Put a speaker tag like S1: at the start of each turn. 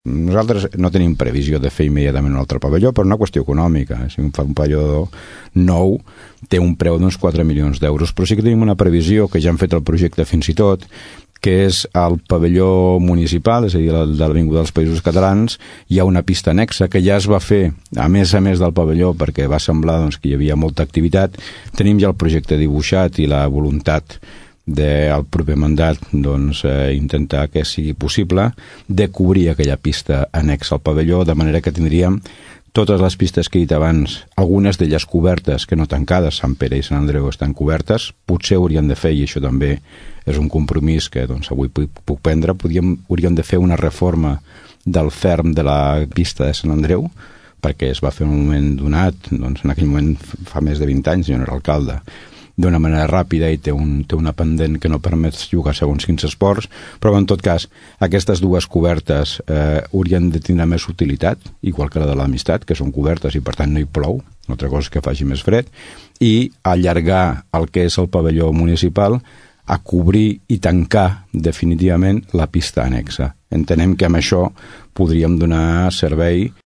S1: Nosaltres no tenim previsió de fer immediatament un altre pavelló per una qüestió econòmica. Si un pavelló nou té un preu d'uns 4 milions d'euros, però sí que tenim una previsió, que ja han fet el projecte fins i tot, que és el pavelló municipal, és a dir, de l'Avinguda dels Països Catalans. Hi ha una pista annexa que ja es va fer a més del pavelló, perquè va semblar doncs, que hi havia molta activitat. Tenim ja el projecte dibuixat i la voluntat del proper mandat doncs, intentar que sigui possible de cobrir aquella pista annexa al pavelló, de manera que tindríem totes les pistes que he dit abans, algunes d'elles cobertes, que no tancades, Sant Pere i Sant Andreu estan cobertes, potser haurien de fer, i això també és un compromís que doncs, avui puc prendre, hauríem de fer una reforma del ferm de la pista de Sant Andreu, perquè es va fer en un moment donat, doncs en aquell moment fa més de 20 anys, jo no era alcalde, d'una manera ràpida i té una pendent que no permet jugar segons quins esports, però en tot cas aquestes dues cobertes haurien de tindre més utilitat, igual que la de l'Amistat, que són cobertes i per tant no hi plou, una altra cosa és que faci més fred, i allargar el que és el pavelló municipal a cobrir i tancar definitivament la pista annexa. Entenem que amb això podríem donar servei